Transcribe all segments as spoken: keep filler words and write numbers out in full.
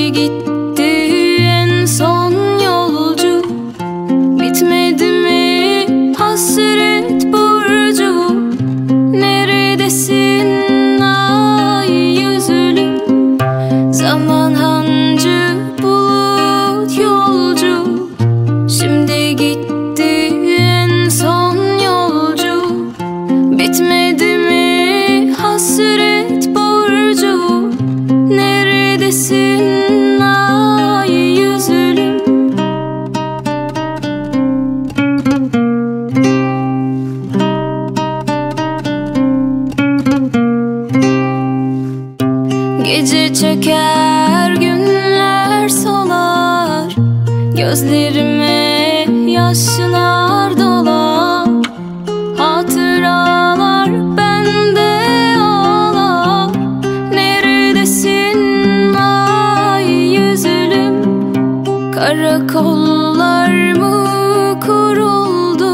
Şimdi gitti en son yolcu, bitmedi mi hasret borcu? Neredesin ay yüzlüm? Zaman hancı bulut yolcu. Şimdi gitti en son yolcu, bitmedi mi hasret borcu? Neredesin ay yüzlüm? Gece çöker, günler solar, gözlerime yaşlar dolar. Hatıralar bende ağlar. Neredesin ay yüzlüm? Karakollar mı kuruldu?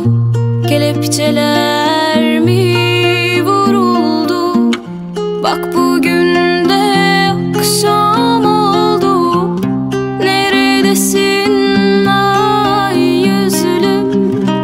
Kelepçeler mi vuruldu? Bak bugün de akşam oldu. Neredesin ay yüzlüm?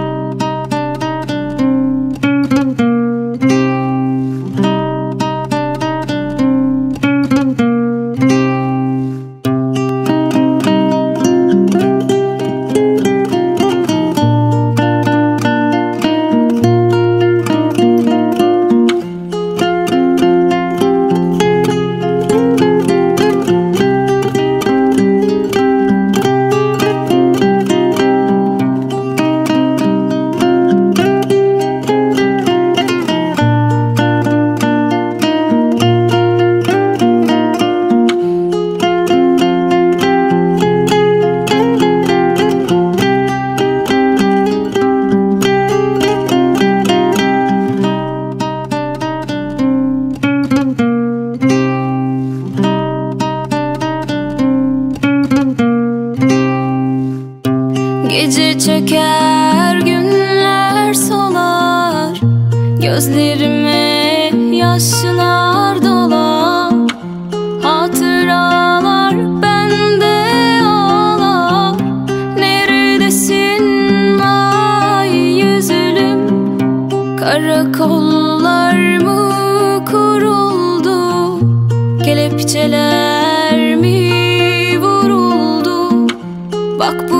Gece çöker, günler solar, gözlerime yaşlar dolar. Hatıralar bende ağlar. Neredesin ay yüzlüm? Karakollar mı kuruldu? Kelepçeler mi vuruldu? Bak bu